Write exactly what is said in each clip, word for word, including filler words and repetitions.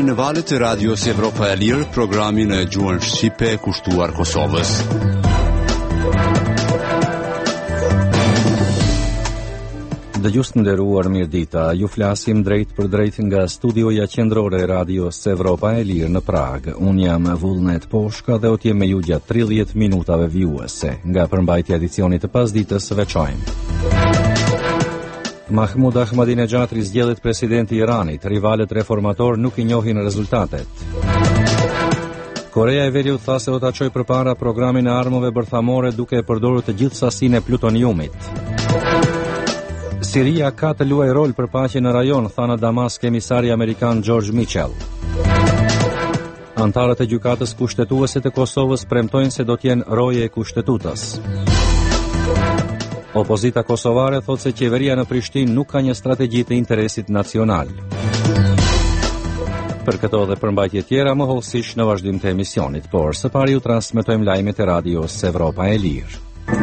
në valët e Radios Evropa e Lirë, programin e gjuhën shqipe kushtuar Kosovës. Dëgjues të nderuar, mirëdita. Ju flasim drejt për drejt nga studioja qendrore e Radios Evropa e Lirë në Prag. Unë jam Vullnet Poshka dhe o t'jem me ju gjatë tridhjetë minutave vjuese. Nga përmbajtja e edicionit të pasditës veçojmë. Mahmud Ahmadinejad rizgjedhet presidenti i Iranit, rivalet reformator nuk i njohin rezultatet. Korea e Veriut tha se do ta çojë përpara programin e armëve bërthamore duke e përdorur të gjithë sasinë e plutoniumit. Siria ka të luajë rol për paqen në rajon, tha në Damask emisari amerikan George Mitchell. Antarët e gjykatës kushtetuese të Kosovës premtojnë se do të jenë roje e kushtetutas. Opozita kosovare thotë se qeveria në Prishtinë nuk ka një strategji të interesit nacional. Për këto dhe përmbajtje tjera më hollësisht në vazhdim të emisionit, por së pari ju transmetojmë lajmet e Radios Evropa e Lirë.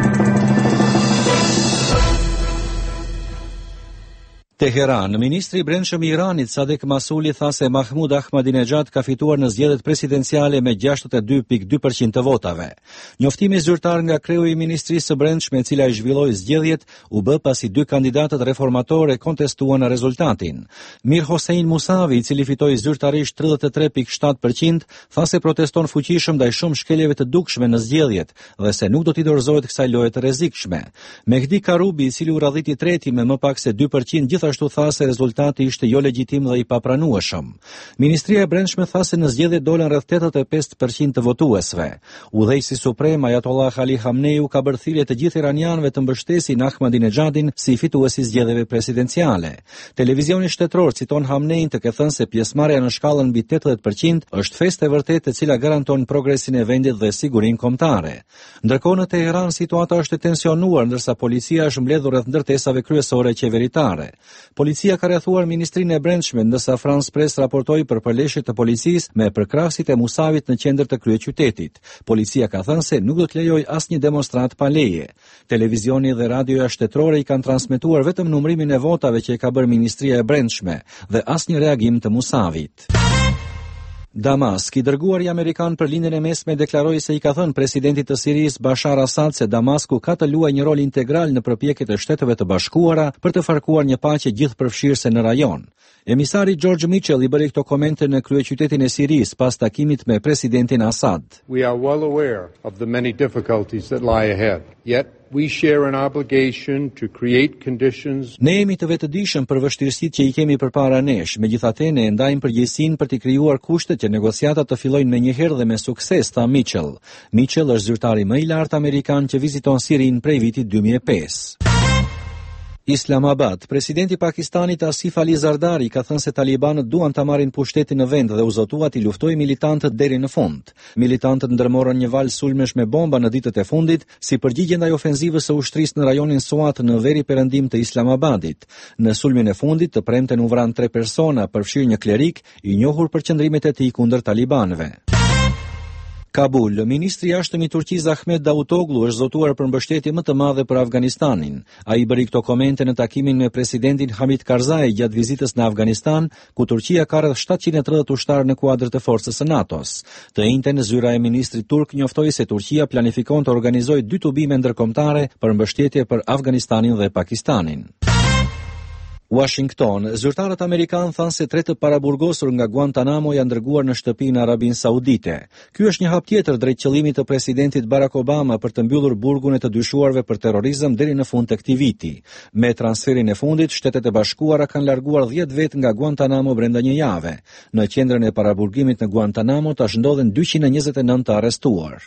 Teheran, ministri i brendshëm i Iranit Sadek Masuli tha se Mahmud Ahmadinejad ka fituar në zgjedhjet presidenciale me gjashtëdhjetë e dy pikë dy përqind të votave. Njoftimi zyrtar nga kreu i Ministrisë së Brendshme e cila i zhvilloi zgjedhjet u bë pasi dy kandidatët reformatorë kontestuan rezultatin. Mir Hossein Musavi, i cili fitoi zyrtarisht tridhjetë e tre pikë shtatë përqind, tha se proteston fuqishëm ndaj shumë shkeljeve të dukshme në zgjedhjet dhe se nuk do t'i dorëzohet kësaj loje të rrezikshme. Mehdi Karubi, i cili u radhiti treti me më pak se dy përqind, ashtu tha se rezultati ishte jo legjitim dhe i papranueshëm. Ministria e Brendshme tha se në zgjedhje dolën rreth tetëdhjetë e pesë përqind të votuesve. Udhëheqësi suprem Ayatollah Ali Khamenei ka bërë thirrje të gjithë iranianëve të mbështesin Ahmadinejadin si fituesi i zgjedhjeve presidenciale. Televizioni shtetëror citon Khamenein të ketë thënë se pjesëmarrja në shkallën mbi tetëdhjetë përqind është festë e vërtetë e cila garanton progresin e vendit dhe sigurinë kombëtare. Ndërkohë në Teheran situata është e tensionuar ndërsa policia është mbledhur rreth ndërtesave kryesore qeveritare. Policia ka rrethuar Ministrinë e Brendshme, ndërsa France Press raportoi për përleshje të policisë me përkrahësit e Musavit në qendër të kryeqytetit. Policia ka thënë se nuk do të lejojë asnjë demonstrant pa leje. Televizioni dhe radioja shtetërore i kanë transmetuar vetëm numërimin e votave që e ka bërë Ministria e Brendshme dhe asnjë reagim të Musavit. Damask, i dërguari amerikan për lindjen e mesme deklaroi se i ka thënë presidentit të Sirisë Bashar Assad se Damasku ka të luajë një rol integral në përpjekjet e Shteteve të Bashkuara për të farkuar një paqe gjithëpërfshirëse në rajon. Emisari George Mitchell i bëri këto komente në kryeqytetin e Sirisë pas takimit me presidentin Assad. We are well aware of the many difficulties that lie ahead. Yet we share an obligation to create conditions. Ne jemi të vetëdijshëm për vështirësitë që i kemi përpara nesh, megjithatë ne ndajmë përgjegjësinë për të krijuar kushtet që negociatat të fillojnë menjëherë dhe me sukses, tha Mitchell. Mitchell është zyrtari më i lartë amerikan që viziton Sirinë prej vitit dy mijë e pesë. Islamabad, presidenti i Pakistanit Asif Ali Zardari ka thënë se talibanët duan ta marrin pushtetin në vend dhe u zotua t'i luftojë militantët deri në fund. Militantët ndërmorën një valë sulmesh me bomba në ditët e fundit si përgjigje ndaj ofenzivës së ushtrisë në rajonin Swat në veri perëndim të Islamabadit. Në sulmin e fundit të premten u vranë tre persona, përfshirë një klerik i njohur për qëndrimet e tij kundër talibanëve. Kabul, ministri i jashtëm i Turqisë Ahmet Davutoglu është zotuar për mbështetje më të madhe për Afganistanin. Ai bëri këto komente në takimin me presidentin Hamid Karzai gjatë vizitës në Afganistan, ku Turqia ka rreth shtatëqind e tridhjetë ushtarë në kuadër të forcës së NATO-s. Të njëjtën zyra e ministrit turk njoftoi se Turqia planifikon të organizojë dy tubime ndërkombëtare për mbështetje për Afganistanin dhe Pakistanin. Washington, zyrtarët amerikanë thanë se tre të paraburgosur nga Guantanamo janë dërguar në shtëpi në Arabinë Saudite. Ky është një hap tjetër drejt qëllimit të presidentit Barack Obama për të mbyllur burgun e të dyshuarve për terrorizëm deri në fund të këtij viti. Me transferin e fundit, Shtetet e Bashkuara kanë larguar dhjetë vet nga Guantanamo brenda një jave. Në qendrën e paraburgimit në Guantanamo tash ndodhen dyqind e njëzet e nëntë të arrestuar.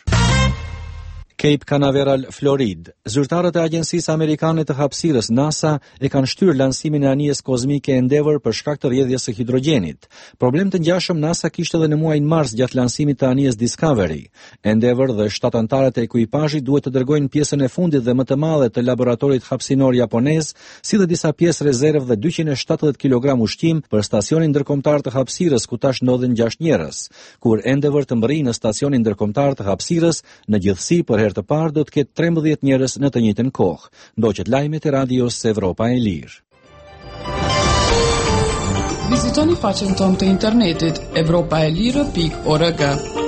Cape Canaveral, Florid. Zyrtarët e Agjencisë Amerikane të Hapësirës NASA e kanë shtyrë lansimin e anijes kozmike Endeavour për shkak të rrjedhjes së hidrogjenit. Problem të ngjashëm NASA kishte edhe në muajin mars gjatë lansimit të anijes Discovery. Endeavour dhe shtatë anëtarët e ekuipazhit duhet të dërgojnë pjesën e fundit dhe më të madhe të laboratorit hapësinor japonez, si dhe disa pjesë rezervë dhe dyqind e shtatëdhjetë kilogram ushqim për stacionin ndërkombëtar të hapësirës ku tash ndodhen gjashtë njerëz. Kur Endeavour të mbërrijë në stacionin ndërkombëtar të hapësirës, në gjithësi për të parë do të ketë trembëdhjetë njerëz në të njëjtën kohë. Ndoqet lajmet e Radios Evropa e Lirë. Vizitoni faqen tonë të internetit evropa e lirë pikë org.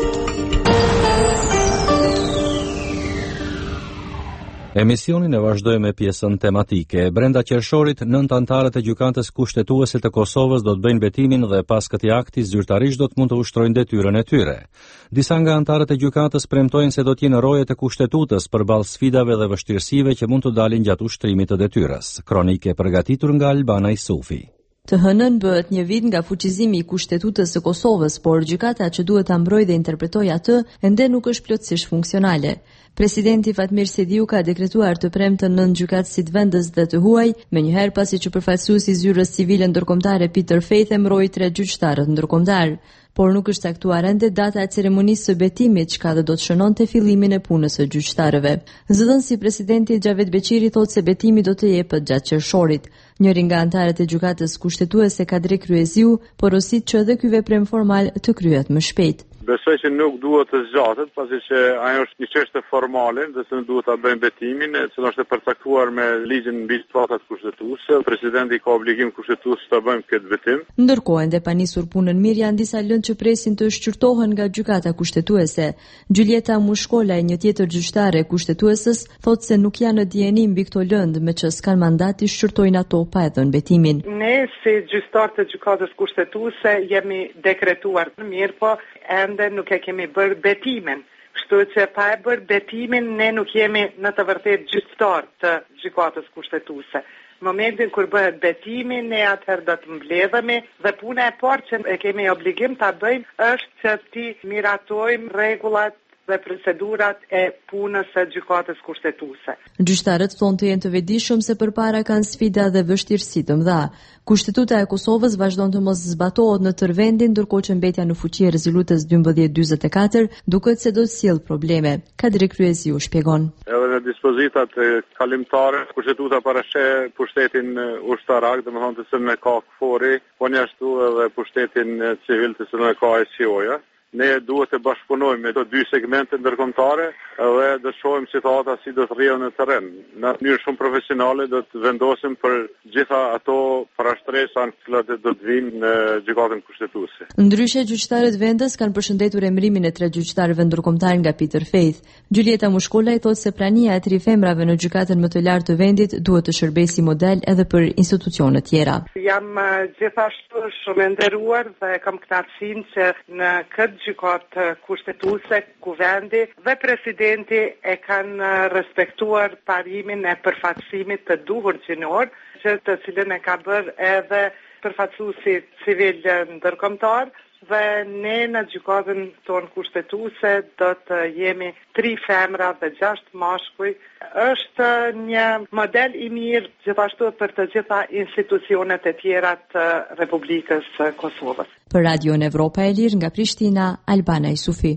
Emisionin e vazhdojmë me pjesën tematike. Brenda qershorit, nëntë anëtarët e gjykatës kushtetuese të Kosovës do të bëjnë betimin dhe pas këtij akti zyrtarisht do të mund të ushtrojnë detyrën e tyre. Disa nga anëtarët e gjykatës premtojnë se do të jenë rojet e kushtetutës përballë sfidave dhe vështirësive që mund të dalin gjatë ushtrimit të detyrës. Kronike përgatitur nga Albana Isufi. Të hënën bëhet një vit nga fuqizimi i Kushtetutës së Kosovës, por gjykata që duhet ta mbrojë dhe interpretojë atë ende nuk është plotësisht funksionale. Presidenti Fatmir Sediu ka dekretuar të premtën nën gjykatësit vendës dhe të huaj, menjëherë pasi që përfaqësuesi i zyrës civile ndërkombëtare Peter Faith e mbroi tre gjyqtarë ndërkombëtar. Por nuk është caktuar ende data e ceremonisë së betimit, çka do të shënonte fillimin e punës së gjyqtarëve. Zëdhënësi presidenti Xhavet Beqiri thotë se betimi do të jepet gjatë qershorit. Njëri nga anëtarët e gjykatës kushtetuese Kadri Kryeziu porosit që edhe ky veprim formal të kryhet më shpejt. Besoj që nuk duhet të zgjatet, pasi që ajo është një çështje formale, dhe se nuk duhet ta bëjmë betimin, e cila është e përcaktuar me ligjin mbi zbatat kushtetuese. Presidenti ka obligim kushtetues të bëjmë këtë betim. Ndërkohë, ende pa nisur punën mirë, janë disa lëndë që presin të shqyrtohen nga gjykata kushtetuese. Gjulieta Mushkola, një tjetër gjyqtare kushtetuesës, thotë se nuk janë në dieni mbi këto lëndë, me që s'kan mandat të shqyrtojnë ato pa e dhënë betimin. Ne si gjyqtarë të gjykatës kushtetuese jemi dekretuar mirë, po ende nuk e kemi bërë betimin. Kështu që pa e bërë betimin, ne nuk jemi në të vërtet gjyqtar të gjykatës kushtetuese. Në momentin kur bëhet betimi, ne atëherë do të mbledhemi dhe puna e parë që e kemi obligim ta bëjmë është që ti miratojmë rregullat dhe procedurat e punës së gjykatës kushtetuese. Gjyqtarët thonë të jenë të vetëdijshëm se përpara kanë sfida dhe vështirësi të mëdha. Kushtetuta e Kosovës vazhdon të mos zbatohet në tërë vendin, ndërkohë që mbetja në fuqi e rezolutës dymbëdhjetë dyzet e katër duket se do të sjellë probleme. Kadri Kryeziu shpjegon. Edhe në dispozitat kalimtare, kushtetuta parasheh pushtetin ushtarak, domethënë të cilën e ka KFOR-i, po ashtu edhe pushtetin civil të cilën e ka E C O-ja. Ne duhet të bashkëpunojmë me të dy segmente ndërkombëtare dhe do të shohim situata si do të rrjedhë në terren. Në mënyrë shumë profesionale do të vendosim për gjitha ato parashtresa që do të vinë në gjykatën kushtetuese. Ndryshe, gjyqtarët vendës kanë përshëndetur emërimin e tre gjyqtarëve ndërkombëtar nga Peter Faith. Gjulieta Mushkola i thotë se prania e tri femrave në gjykatën më të lartë të vendit duhet të shërbejë si model edhe për institucione tjera. Jam gjithashtu shumë e nderuar dhe kam kënaqësinë që në këtë gjykatë kushtetuese ku vendi dhe presidenti e kanë respektuar parimin e përfaqësimit të duhur gjinor, që të cilën e ka bërë edhe përfaqësuesi civil ndërkombëtar, dhe ne në gjykatën tonë kushtetuese do të jemi tri femra dhe gjashtë mashkuj. Është një model i mirë gjithashtu për të gjitha institucionet e tjera të Republikës së Kosovës. Për Radion Evropa e Lirë nga Prishtina, Albana Isufi.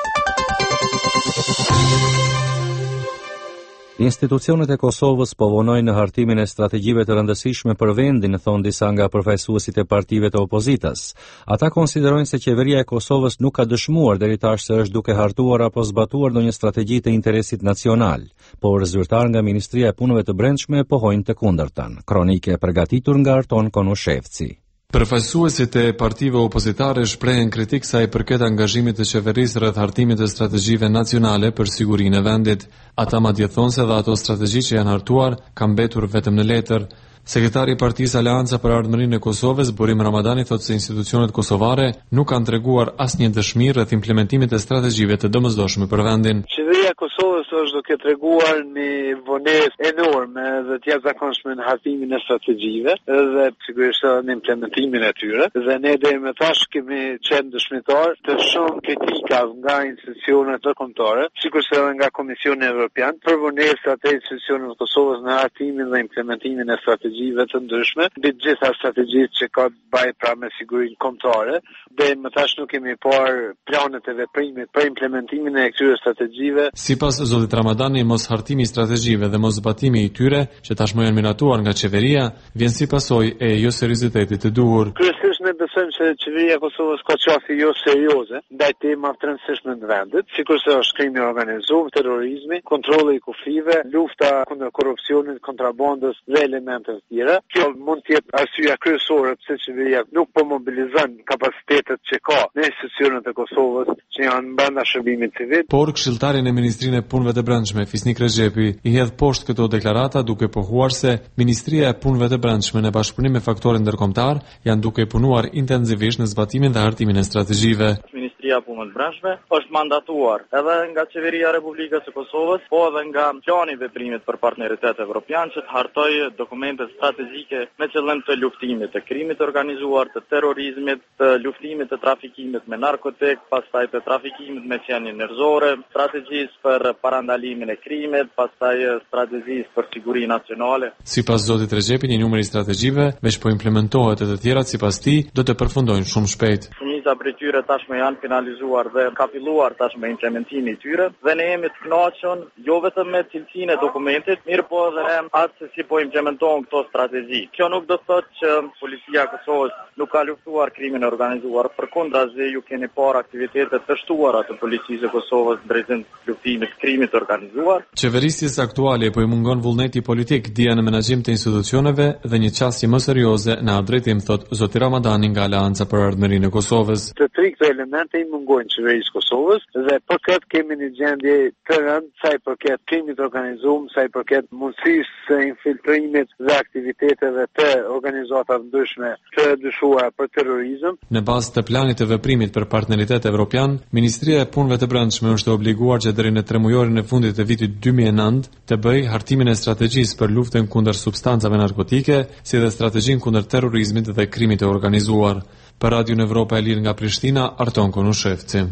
Institucionet e Kosovës po vonojnë në hartimin e strategjive të rëndësishme për vendin, thonë disa nga përfaqësuesit e partive të opozitës. Ata konsiderojnë se qeveria e Kosovës nuk ka dëshmuar deri tash se është duke hartuar apo zbatuar ndonjë strategji të interesit nacional, por zyrtar nga Ministria e Punëve të Brendshme pohojnë të kundërtën. Kronike e përgatitur nga Arton Konushevci. Përfaqësuesit e partive opozitare shprehen kritikë sa i përket angazhimit të qeverisë rreth hartimit të strategjive nacionale për sigurinë e vendit. Ata madje thonë se dhe ato strategji që janë hartuar kanë mbetur vetëm në letër. Sekretari i Partisë Aleanca për Ardhmërinë e Kosovës, Burim Ramadani, thotë se institucionet kosovare nuk kanë treguar asnjë dëshmi rreth implementimit të strategjive të domosdoshme për vendin. Qeveria e Kosovës është duke treguar një vonesë enorme dhe të jashtëzakonshme në hartimin e strategjive dhe sigurisht në implementimin e tyre. Dhe ne deri më tash kemi qenë dëshmitar të shumë kritika nga institucionet ndërkombëtare, sikurse edhe nga Komisioni Evropian, për vonesat e institucioneve të Kosovës në hartimin dhe implementimin e strategjive të ndryshme, mbi të gjitha strategjitë që ka të bëjë pra me sigurinë kombëtare, dhe më tash nuk kemi parë planet e veprimit për implementimin e këtyre strategjive. Sipas zotit Ramadani, mos hartimi i strategjive dhe mos zbatimi i tyre, që tashmë janë miratuar nga qeveria, vjen si pasojë e jo seriozitetit të duhur. Kryesisht ne besojmë se qeveria e Kosovës ka qasje jo serioze ndaj temave të rëndësishme të vendit, sikurse është krimi i organizuar, terrorizmi, kontrolli i kufive, lufta kundër korrupsionit, kontrabandës dhe elementeve të tjera. Kjo mund të jetë arsyeja kryesore pse qeveria nuk po mobilizon kapacitetet që ka në institucionet e Kosovës që janë brenda shërbimit civil. Por këshilltari në Ministrinë e Punëve të Brendshme, Fisnik Rexhepi, i hedh poshtë këto deklarata duke pohuar se Ministria e Punëve të Brendshme në bashkëpunim me faktorët ndërkombëtar janë duke punuar intensivisht në zbatimin dhe hartimin e strategjive. Ministria e Punëve të Brendshme është mandatuar edhe nga Qeveria e Republikës së Kosovës, po edhe nga plani i veprimit për partneritet evropian që të hartojë dokumente strategjike me qëllim të luftimit të krimit të organizuar, të terrorizmit, të luftimit të trafikimit me narkotik, pastaj të trafikimit me qenie njerëzore, strategjisë për parandalimin e krimit, pastaj strategjisë për siguri nacionale. Sipas zotit Rexhepi, një numër i strategjive, veç po implementohet e të tjerat sipas tij do të përfundojnë shumë shpejt. Shumica prej tyre tashmë janë finalizuar dhe ka filluar tashmë implementimi i tyre dhe ne jemi të kënaqur jo vetëm me cilësinë e dokumentit, mirë po edhe atë se si po implementohen këto strategji. Kjo nuk do të thotë që policia e Kosovës nuk ka luftuar krimin e organizuar, përkundrazi ju keni parë aktivitete të shtuara të policisë e Kosovës drejtim luftimit të krimit të organizuar. Qeverisjes aktuale po i mungon vullneti politik, dija në menaxhim të institucioneve dhe një qasje më serioze në atë drejtim, thot zoti Ramadani nga Aleanca për Ardhmërinë e Kosovës. Të tri këto elemente i mungojnë qeverisë Kosovës dhe për këtë kemi një gjendje të rëndë sa i përket krimit të organizuar, sa i përket mundësisë së infiltrimit dhe aktiviteteve të organizatave ndryshme të dyshuara për terrorizëm. Në bazë të planit të veprimit për partneritet evropian, Ministria e Punëve të Brendshme është obliguar që deri në tremujorin e fundit të vitit dy mijë e nëntë të bëjë hartimin e strategjisë për luftën kundër substancave narkotike, si dhe strategjinë kundër terrorizmit dhe krimit të organizuar. Për Radio Evropa e Lirë nga Prishtina, Arton Konushevci.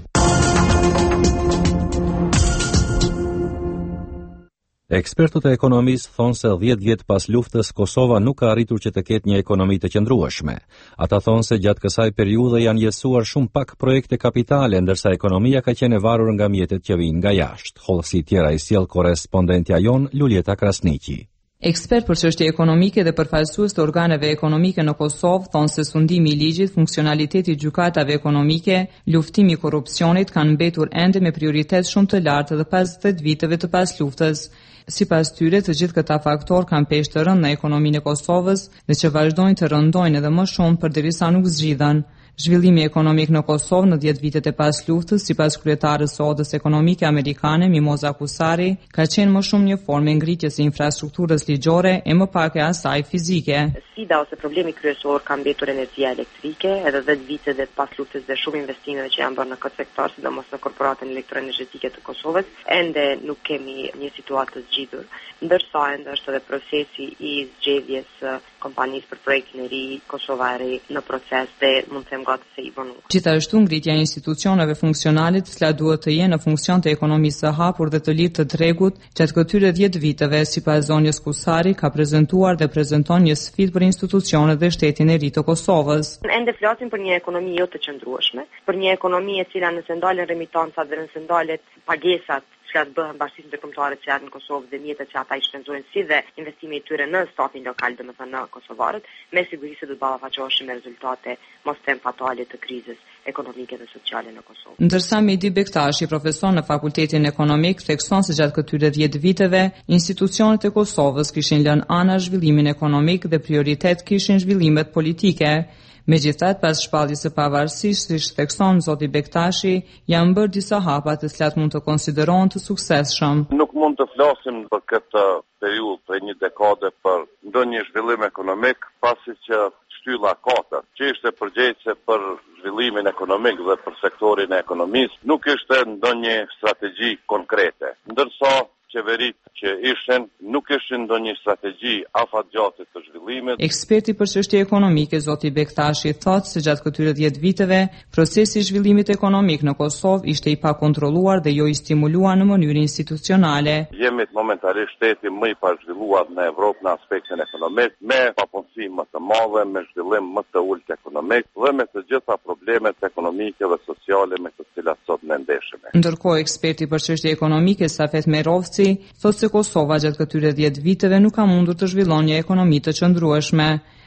Ekspertët e ekonomisë thonë se dhjetë vjet pas luftës Kosova nuk ka arritur që të ketë një ekonomi të qëndrueshme. Ata thonë se gjatë kësaj periudhe janë jetësuar shumë pak projekte kapitale, ndërsa ekonomia ka qenë e varur nga mjetet që vijnë nga jashtë. Hollësi tjera i sjell korrespondentja jon Lulieta Krasniqi. Ekspert për çështje ekonomike dhe përfaqësues të organeve ekonomike në Kosovë thonë se sundimi i ligjit, funksionaliteti i gjykatave ekonomike, luftimi i korrupsionit kanë mbetur ende me prioritet shumë të lartë edhe pas dhjetë viteve të pas luftës. Sipas tyre, të gjithë këta faktor kanë peshë të rëndë në ekonominë e Kosovës dhe që vazhdojnë të rëndojnë edhe më shumë përderisa nuk zgjidhen. Zhvillimi ekonomik në Kosovë në dhjetë vitet e pas luftës, sipas kryetarës së Odës Ekonomike Amerikane, Mimoza Kusari, ka qenë më shumë një formë ngritjes së infrastrukturës ligjore e më pak e asaj fizike. Sfida ose problemi kryesor ka mbetur energjia elektrike, edhe dhjetë vitet e pas luftës dhe shumë investimeve që janë bërë në këtë sektor, sidomos në korporatën elektroenergjetike të Kosovës, ende nuk kemi një situatë të zgjidhur, ndërsa ende është edhe procesi i zgjedhjes kompanisë për projektin e ri Kosova e Re në proces dhe mund të them gati se i vonu. Gjithashtu ngritja e institucioneve funksionale të cilat duhet të jenë në funksion të ekonomisë së hapur dhe të lirë të tregut gjatë këtyre dhjetë viteve, sipas zonjës Kusari, ka prezantuar dhe prezanton një sfidë për institucionet dhe shtetin e ri të Kosovës. Ende flasim për një ekonomi jo të qëndrueshme, për një ekonomi e cila nëse ndalen remitancat dhe nëse ndalet pagesat që atë bëhen bashkësinë ndërkombëtare që janë në Kosovë dhe mjetet që ata i shpenzojnë si dhe investimi i tyre në statin lokal, domethënë në kosovarët, me siguri se do të ballafaqoheshin me rezultate mos them fatale të krizës ekonomike dhe sociale në Kosovë. Ndërsa Medi Bektashi, profesor në Fakultetin Ekonomik, thekson se gjatë këtyre dhjetë viteve, institucionet e Kosovës kishin lënë ana zhvillimin ekonomik dhe prioritet kishin zhvillimet politike. Megjithatë, pas shpalljes së pavarësisë, siç thekson zoti Bektashi, janë bërë disa hapa të cilat mund të konsiderohen të suksesshëm. Nuk mund të flasim për këtë periudhë për një dekade për ndonjë zhvillim ekonomik, pasi që shtylla katër, që ishte përgjegjëse për zhvillimin ekonomik dhe për sektorin e ekonomisë, nuk ishte ndonjë strategji konkrete. Ndërsa qeverit që ishin, nuk ishin ndonjë strategji afatgjatë të zhvillimit. Eksperti për çështje ekonomike zoti Bektashi thotë se gjatë këtyre dhjetë viteve, procesi i zhvillimit ekonomik në Kosovë ishte i pakontrolluar dhe jo i stimuluar në mënyrë institucionale. Jemi momentalisht shteti më i pazhvilluar në Evropë në aspektin ekonomik, me papunësi më të madhe, me zhvillim më të ulët ekonomik dhe me të gjitha problemet ekonomike dhe sociale me të cilat sot ne ndeshemi. Ndërkohë, eksperti për çështje ekonomike Safet Merovci thotë se Kosova gjatë këtyre dhjetë viteve nuk ka mundur të zhvillon një ekonomi të qëndrueshme.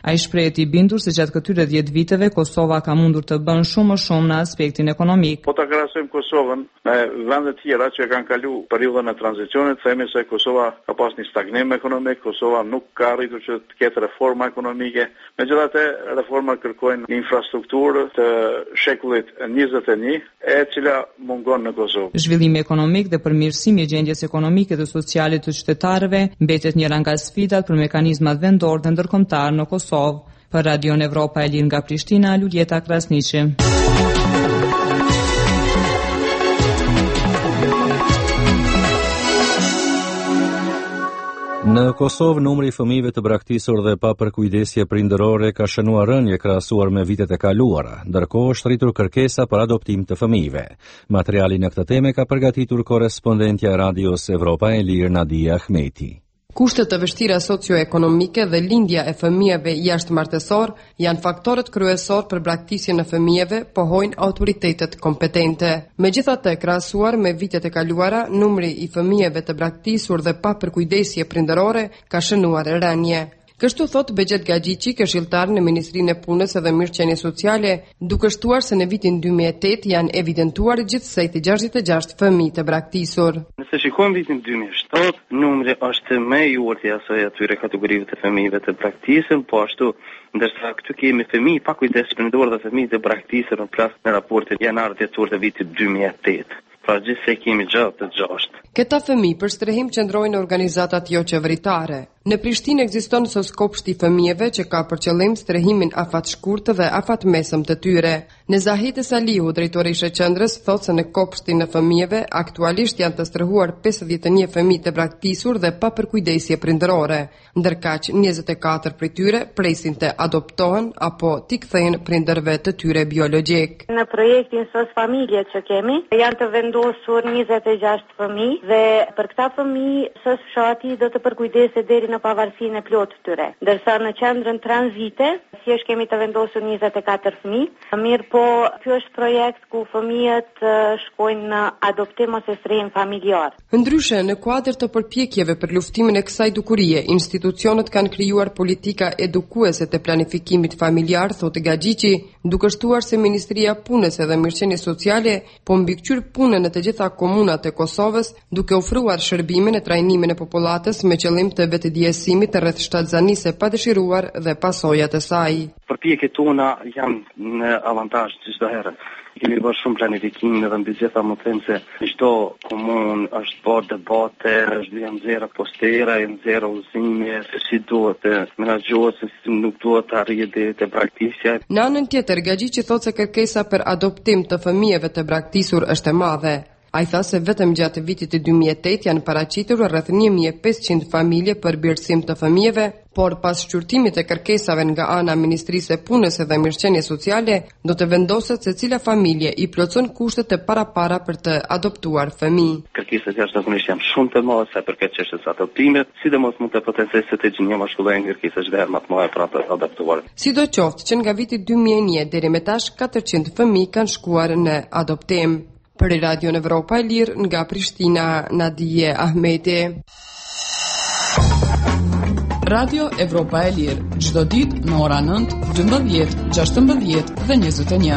Ai shprehet i bindur se gjatë këtyre dhjetë viteve Kosova ka mundur të bën shumë më shumë në aspektin ekonomik. Po ta krahasojmë Kosovën me vende të tjera që kanë kalu periudhën e tranzicionit, themi se Kosova ka pas një stagnim ekonomik, Kosova nuk ka arritur që të ketë reforma ekonomike. Megjithatë, reforma kërkojnë një infrastrukturë të shekullit njëzet e një, e cila mungon në Kosovë. Zhvillimi ekonomik dhe përmirësimi i gjendjes ekonomike dhe sociale të qytetarëve mbetet njëra nga sfidat për mekanizmat vendor dhe ndërkombëtar në Kosovë. Për Radio Evropa e Lirë nga Prishtina, Luljeta Krasniqi. Në Kosovë, numri i fëmijëve të braktisur dhe pa përkujdesje prindërore ka shënuar rënje krahasuar me vitet e kaluara, ndërkohë është rritur kërkesa për adoptim të fëmijëve. Materialin në këtë temë ka përgatitur korrespondentja e Radios Evropa e Lirë Nadia Ahmeti. Kushtet të vështira socioekonomike dhe lindja e fëmijëve jashtëmartesor janë faktorët kryesor për braktisjen e fëmijëve, pohojnë autoritetet kompetente. Megjithatë, krahasuar me vitet e kaluara, numri i fëmijëve të braktisur dhe pa përkujdesje prindërore ka shënuar rënje. Kështu thot Begjet Gaxhiqi, këshilltar në Ministrinë e Punës dhe Mirëqenies Sociale, duke shtuar se në vitin dy mijë e tetë janë evidentuar gjithsej të gjashtëdhjetë e gjashtë fëmijë të braktisur. Nëse shikojmë vitin dy mijë e shtatë, numri është më i urtë i asaj atyre kategorive të fëmijëve të braktisur, po ashtu ndërsa këtu kemi fëmijë pa kujdes prindor dhe fëmijë të braktisur në plas në raportin janar-tetor të vitit dy mijë e tetë. Pra gjithsej kemi gjatë të gjashtë. Këta fëmijë për strehim qëndrojnë organizatat jo qeveritare. Në Prishtinë ekziston soskopshti i fëmijëve që ka për qëllim strehimin afatshkurtë dhe afatmesëm të tyre. Nezahite Salihu, drejtori i qendrës, thotë se në kopshtin e fëmijëve aktualisht janë të strehuar pesëdhjetë e një fëmijë të braktisur dhe pa përkujdesje prindërore, ndërkaq njëzet e katër prej tyre presin të adoptohen apo t'i kthehen prindërve të tyre biologjik. Në projektin Sos Familje që kemi, janë të vendosur njëzet e gjashtë fëmijë dhe për këta fëmijë Sos Fshati do të përkujdeset deri në pavarësinë e plotë të tyre. Ndërsa në qendrën tranzite, thjesht kemi të vendosur njëzet e katër fëmijë. Mirë po, ky është projekt ku fëmijët shkojnë në adoptim ose strehim familjar. Ndryshe, në kuadër të përpjekjeve për luftimin e kësaj dukurie, institucionet kanë krijuar politika edukuese të planifikimit familjar, thotë Gaxhiqi, duke shtuar se Ministria e Punës dhe Mirëqenies Sociale po mbikëqyr punën në të gjitha komunat e Kosovës, duke ofruar shërbime në trajnimin e popullatës me qëllim të vetëdijësimit rreth shtatzanisë e padëshiruar dhe pasojat e saj. Përpjekjet tona janë në avantazh çdo herë. Kemi bërë shumë planifikim dhe mbi gjitha më them se çdo komunë është bërë debate, është janë nxjerrë postera, janë nxjerrë udhëzime se si duhet të menaxhohet, se si nuk duhet të arrijë deri te braktisja. Në anën tjetër, Gaxhiqi thotë se kërkesa për adoptim të fëmijëve të braktisur është e madhe. Ai tha se vetëm gjatë vitit të dy mijë e tetë janë paraqitur rreth një mijë e pesëqind familje për birësim të fëmijëve, por pas shqyrtimit të kërkesave nga ana e Ministrisë e Punës dhe Mirëqenies Sociale, do të vendoset se cila familje i plotson kushtet e parapara për të adoptuar fëmijë. Kërkesat jashtëzakonisht janë shumë të mëdha sa përket çështës së adoptimit, sidomos mund të potencojë se të gjinjë maskullin kërkesa çdo herë më të mëdha për të adoptuar. Sidoqoftë që nga viti dy mijë e një deri më tash katërqind fëmijë kanë shkuar në adoptim. Për Radio Evropa e Lirë nga Prishtina, Nadia Ahmeti. Radio Evropa e Lirë, çdo ditë në ora nëntë, dymbëdhjetë, gjashtëmbëdhjetë dhe njëzet e një.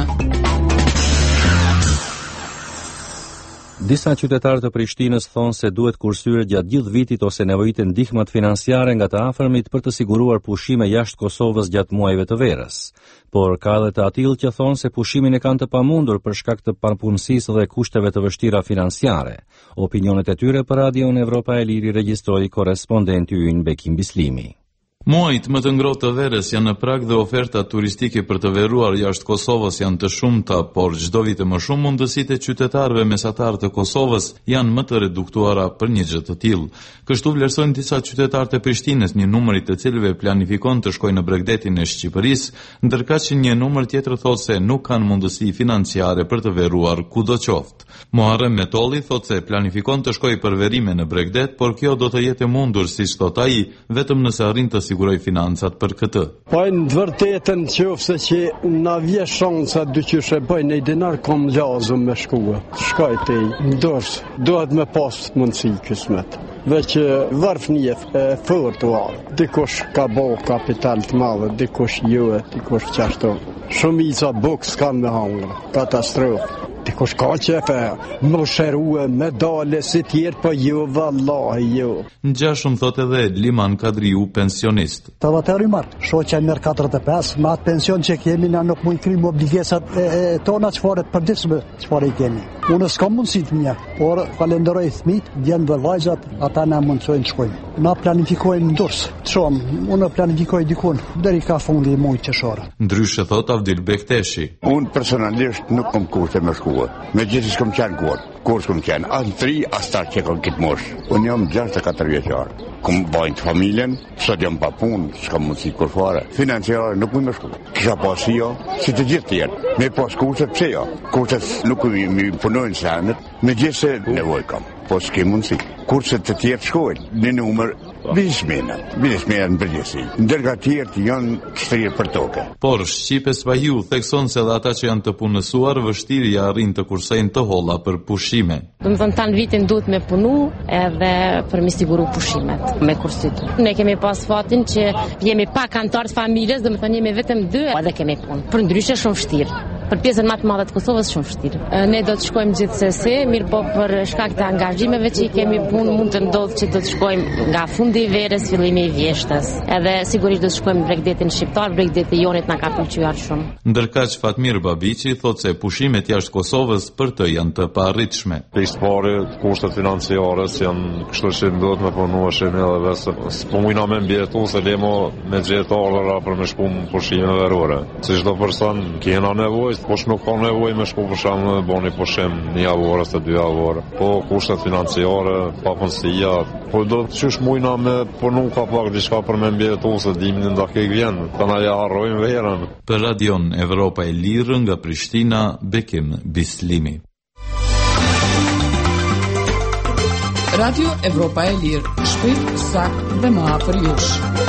Disa qytetarë të Prishtinës thonë se duhet kursyer gjatë gjithë vitit ose nevojiten ndihmat financiare nga të afërmit për të siguruar pushime jashtë Kosovës gjatë muajve të verës. Por ka edhe të atill që thonë se pushimin e kanë të pamundur për shkak të papunësisë dhe kushteve të vështira financiare. Opinionet e tyre për Radion Evropa e Liri regjistroi korrespondenti ynë Bekim Bislimi. Muajt më të ngrohtë të verës janë në prag dhe ofertat turistike për të veruar jashtë Kosovës janë të shumta, por çdo vit më shumë mundësitë e qytetarëve mesatar të Kosovës janë më të reduktuara për një gjë të tillë. Kështu vlerësojnë disa qytetarë të Prishtinës, një numër i të cilëve planifikon të shkojnë në Bregdetin e Shqipërisë, ndërkaq që një numër tjetër thotë se nuk kanë mundësi financiare për të veruar kudoqoftë. Muharrem Metolli thotë se planifikon të shkojë për verime në Bregdet, por kjo do të jetë e mundur, siç thotë ai, vetëm nëse arrin të siguroj financat për këtë. Po në të vërtetën qofse që na vje shansa dyqysh e bëj në dinar kom lazu me shkua. Shkaj te i dorës, dohet me pas mundësi kismet. Veç varf njef e fort u arë. Dikush ka bo kapital të madhe, dikush juve, dikush qashtu. Shumica buks kanë me hangra, katastrofë. Dikush ka qefe, më shërue, medale, si tjerë, po ju, vallahi ju. Në gjashëm thot edhe Liman Kadriu, pensionist. Të vateri marë, shoqja mërë katërdhjetë e pesë, me atë pension që kemi, na nuk mund krymë obligesat e, e tona që fare të përdisme që fare i kemi. Unë s'kam mundësit mja, por falenderoj thmit, djenë dhe vajzat, ata na mundësojnë shkojnë. Na planifikojnë ndurs, të shumë, unë planifikoj dikun, deri ka fundi i mujtë qëshore. Ndryshe thot Avdil Bekteshi. Unë personalisht nuk kom kurse me shku. Me gjithë s'kom qenë kur, kur s'kom qenë, as në tri, as tar që kom këtë mosh. Unë jam gjashtëdhjetë e katër vjeqarë, kom bajnë të familjen, sot jam pa punë, s'kam mundësi kur fare. Financiare nuk më me shku. Kisha pas jo, si të gjithë tjerë, me pas kurse pse jo. Kurse nuk mi punojnë senet, me gjithë se nevoj kam, po s'ke mundësi. Kurse të tjerë shkojnë, në numër biznesmenat, biznesmenat në përgjithësi. Ndërga tjerë janë shtrirë për toke. Por Shqipe Spahiu thekson se dhe ata që janë të punësuar vështirë ja arrin të kursejnë të holla për pushime. Do të thënë tanë vitin duhet me punu edhe për mi siguru pushimet me kursitu. Ne kemi pas fatin që jemi pa kantar të familjes, do të thënë jemi vetëm dy, edhe kemi punë. Për ndryshe shumë vështirë. Për pjesën më të madhe të Kosovës shumë vështirë. Ne do të shkojmë gjithsesi, mirë po për shkak të angazhimeve që i kemi punë mund të ndodhë që do të shkojmë nga fundi i verës, fillimi i vjeshtës. Edhe sigurisht do të shkojmë Bregdetin shqiptar, Bregdeti Jonit na ka pëlqyer shumë. Ndërkaq Fatmir Babiqi thotë se pushimet jashtë Kosovës për të janë të paarritshme. Pjesë pare kushtet financiare janë kështu që duhet me punueshin edhe vetë po mujna me mbjetu se lemo me gjetë ardhura për me shku pushime verore. Si çdo person kena nevojë, po nuk ka nevojë me shku për shembull me boni pushim një javë orë ose dy javë orë. Po kushtet financiare, papunësia, po do të qysh mujna me punu ka pak diçka për me mbjetu se dimin nda ke vjen, kana ja harrojmë verën. Për Radion Evropa e Lirë nga Prishtina, Bekim Bislimi. Radio Evropa e Lirë, shpejt, sakt dhe më afër jush.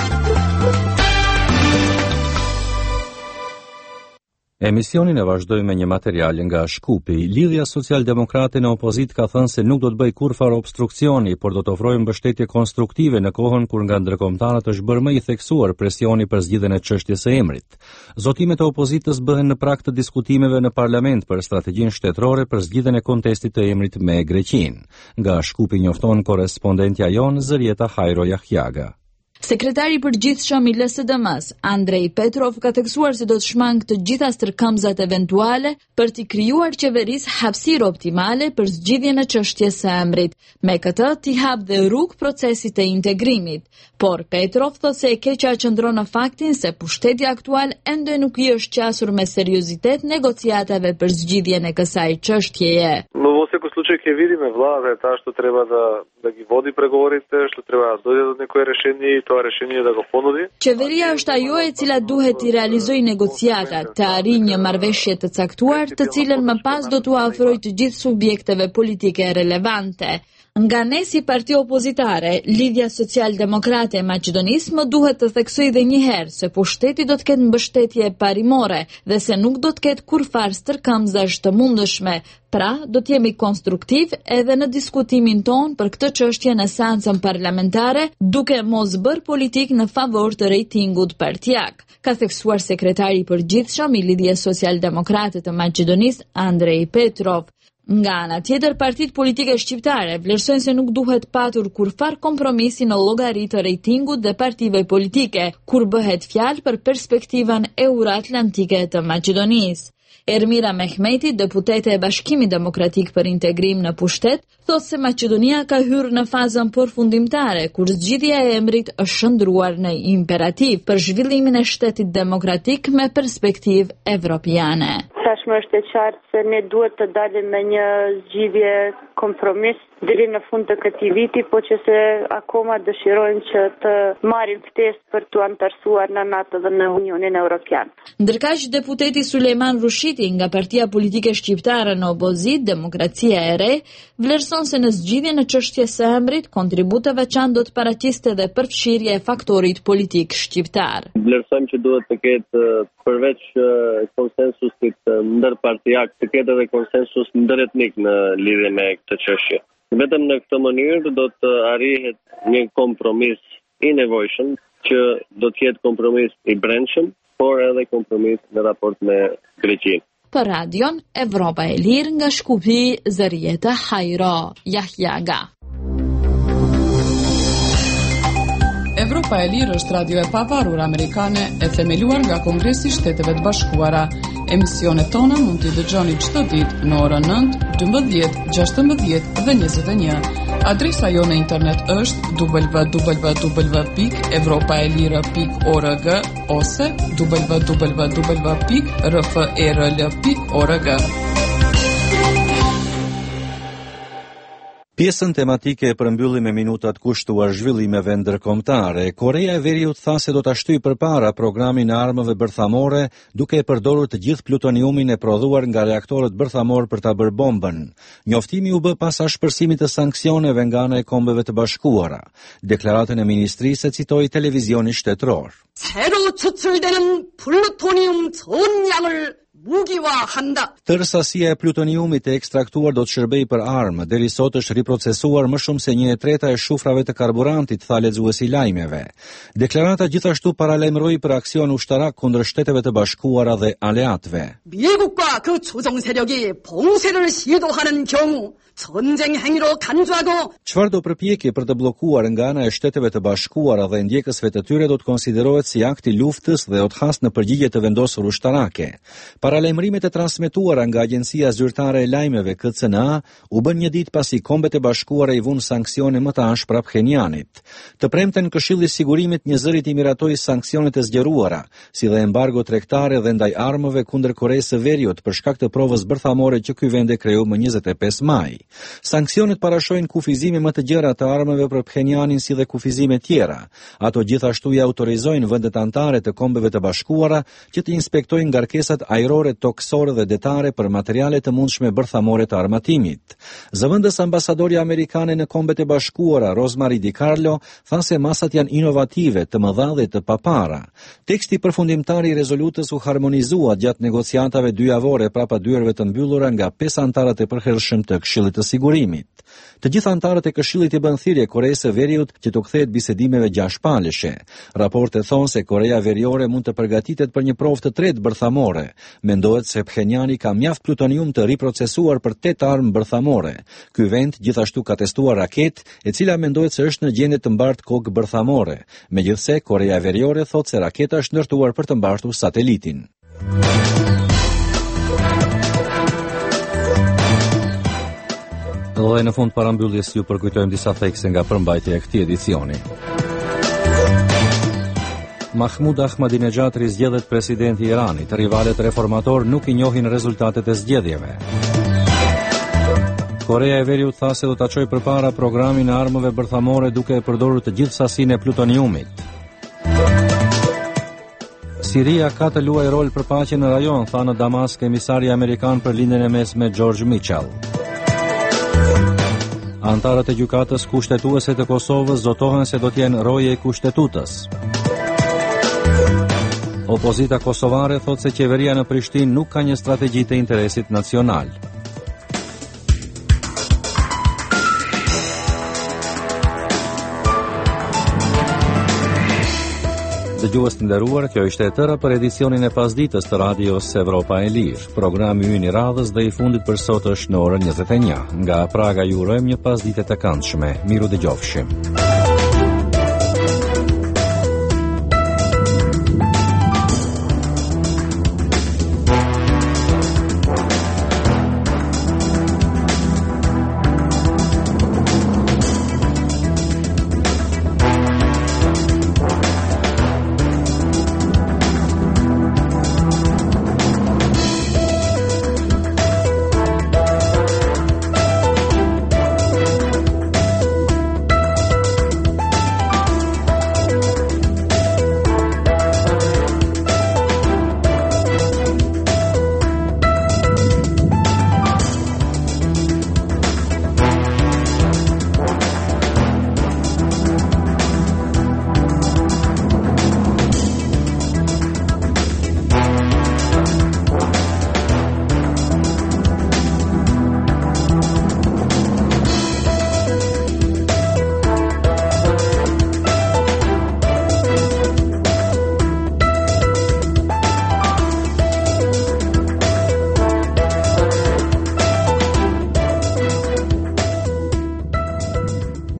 Emisionin e vazhdojmë me një material nga Shkupi. Lidhja Social-Demokrate në opozit ka thënë se nuk do të bëj kurfar obstrukcioni, por do të ofrojë mbështetje konstruktive në kohën kur nga ndërkombëtarët është bërë më i theksuar presioni për zgjidhjen e çështjes së emrit. Zotimet e opozitës bëhen në prag të diskutimeve në parlament për strategjinë shtetërore për zgjidhjen e kontestit të emrit me Greqinë. Nga Shkupi njofton korrespondentja jon Zërieta Hajro Jahjaga. Sekretari i përgjithshëm i L S D M-s, Andrej Petrov, ka theksuar se do të shmang të gjitha stërkëmbëzat eventuale për t'i krijuar qeverisë hapësirë optimale për zgjidhjen e çështjes së emrit. Me këtë t'i hap dhe rrugë procesit të integrimit. Por Petrov thotë se e keqja qëndron në faktin se pushteti aktual ende nuk i është qasur me seriozitet negociatave për zgjidhjen e kësaj çështjeje. Во секој случај ќе видиме влада е таа што треба да да ги води преговорите, што треба да дојде до некое решение и тоа решение да го понуди. Qeveria është ajo e cila duhet i realizojë negociatat, të arrijë një marrëveshje të caktuar, të cilën më pas do t'u afrojë të gjithë subjekteve politike relevante. Nga ne si parti opozitare, Lidhja Social-Demokrate e Maqedonisë më duhet të theksoj dhe një herë se pushteti do të ketë mbështetje parimore dhe se nuk do të ketë kurfar stërkëmbëzash të mundëshme. Pra, do të jemi konstruktiv edhe në diskutimin ton për këtë çështje në seancën parlamentare, duke mos bërë politik në favor të rejtingut partijak, ka theksuar sekretari i përgjithshëm i Lidhjes Social-Demokrate të Maqedonisë, Andrej Petrov. Nga ana tjetër, partitë politike shqiptare vlerësojnë se nuk duhet patur kurfar kompromisi në llogari të rejtingut dhe partive politike, kur bëhet fjalë për perspektivën euroatlantike të Maqedonisë. Ermira Mehmeti, deputete e Bashkimit Demokratik për Integrim në pushtet, thotë se Maqedonia ka hyrë në fazën përfundimtare, kur zgjidhja e emrit është shndruar në imperativ për zhvillimin e shtetit demokratik me perspektivë evropiane. Tashmë është e qartë se ne duhet të dalim me një zgjidhje kompromis deri në fund të këtij viti, po që se akoma dëshirojmë që të marrin ftesë për të antarësuar në NATO dhe në Unionin Evropian. Ndërkaq deputeti Sulejman Rushiti nga Partia Politike Shqiptare në opozit, Demokracia e Re, vlerëson se në zgjidhjen e çështjes së emrit, kontribut të veçantë do të paraqiste edhe përfshirje e faktorit politik shqiptar. Vlerësojmë që duhet të ketë përveç konsensusit ndërpartijak, të ketë edhe konsensus ndëretnik në lidhje me këtë çështje. Vetëm në këtë mënyrë do të arrihet një kompromis i nevojshëm, që do të jetë kompromis i brendshëm, por edhe kompromis në raport me Greqinë. Për radion Evropa e Lirë nga Shkupi, Zërieta Hajro, Jahjaga. Evropa e Lirë është radio e pavarur amerikane e themeluar nga Kongresi i Shteteve të Bashkuara. Emisionet tona mund t'i dëgjoni çdo ditë në orën nëntë, dymbëdhjetë, gjashtëmbëdhjetë dhe njëzet e një. Adresa jo në internet është w w w pikë evropaelire pikë org ose w w w pikë r f e r l pikë org. Pjesën tematike e përmbylli me minutat kushtuar zhvillimeve ndërkombëtare. Korea e Veriut tha se do ta shtyjë përpara programin e armëve bërthamore, duke e përdorur të gjithë plutoniumin e prodhuar nga reaktorët bërthamor për ta bërë bombën. Njoftimi u bë pas shpërsimit të sanksioneve nga ana e Kombeve të Bashkuara. Deklaratën e ministrisë e citoi televizioni shtetëror. 새로 추출되는 플루토니움 전량을 mugiwahan다. Tërësasia e plutoniumit e ekstraktuar do të shërbej për armë, deri sot është riprocesuar më shumë se një e treta e shufrave të karburantit, tha lexuesi lajmeve. Deklarata gjithashtu paralajmëroi për aksion ushtarak kundër Shteteve të Bashkuara dhe aleatëve. 미국과 그 조정 세력이 봉쇄를 시도하는 경우 전쟁 행위로 간주하고 Çfarë do përpjekje për të bllokuar nga ana e Shteteve të Bashkuara dhe ndjekësve të tyre do të konsiderohet si akt i luftës dhe do të hasë në përgjigje të vendosur ushtarake. Paralajmërimet e transmetuara nga Agjencia Zyrtare e Lajmeve K C N A u bën një ditë pasi Kombet e Bashkuara i vunë sanksione më të ashpra Pjenianit. Të premten Këshilli i Sigurimit një zërit i miratoi sanksionet e zgjeruara, si dhe embargo tregtare dhe ndaj armëve kundër Koreas së Veriut për shkak të provës bërthamore që ky vend e kreu më njëzet e pesë maj. Sanksionet parashojnë kufizime më të gjera të armëve për Pjenianin si dhe kufizime tjera. Ato gjithashtu i autorizojnë vendet anëtare të Kombeve të Bashkuara që të inspektojnë ngarkesat ajrore, toksore dhe detare për materiale të mundshme bërthamore të armatimit. Zëvendës ambasadorja amerikane në Kombet e Bashkuara, Rosemary DiCarlo, tha se masat janë inovative, të mëdha dhe të papara. Teksti përfundimtar i rezolutës u harmonizua gjatë negociatave dyjavore prapa dyerve të mbyllura nga pesë antarët e përhershëm të Këshillit të Sigurimit. Të gjithë antarët e Këshillit i bën thirrje Koreas së Veriut që të kthehet bisedimeve gjashpaleshe. Raportet thonë se Korea Veriore mund të përgatitet për një provë të tretë bërthamore. Mendohet se Pjeniani ka mjaft plutonium të riprocesuar për tetë armë bërthamore. Ky vend gjithashtu ka testuar raketë, e cila mendohet se është në gjendje të mbartë kokë bërthamore. Megjithse, Korea Veriore thotë se raketa është ndërtuar për të mbartur satelitin. Dhe në fund parambylljes ju përkujtojmë disa thekse nga përmbajtja e këtij edicioni. Mahmud Ahmadinejad rizgjedhet presidenti i Iranit. Rivalet reformator nuk i njohin rezultatet e zgjedhjeve. Korea e Veriut tha se do ta çojë përpara programin e armëve bërthamore duke e përdorur të gjithë sasinë e plutoniumit. Siria ka të luajë rol për paqen në rajon, tha në Damask emisari amerikan për lindjen e mesme George Mitchell. Antarët e gjykatës kushtetuese të Kosovës zotohen se do të jenë roje e kushtetutës. Opozita kosovare thot se qeveria në Prishtinë nuk ka një strategji të interesit nacional. Dëgjues të nderuar, kjo ishte e tëra për edicionin e pasdites të radios Evropa e Lirë. Programi ynë i radhës dhe i fundit për sot është në orën njëzet e një. Nga Praga ju urojmë një pasdite të këndshme. Miru dëgjofshim.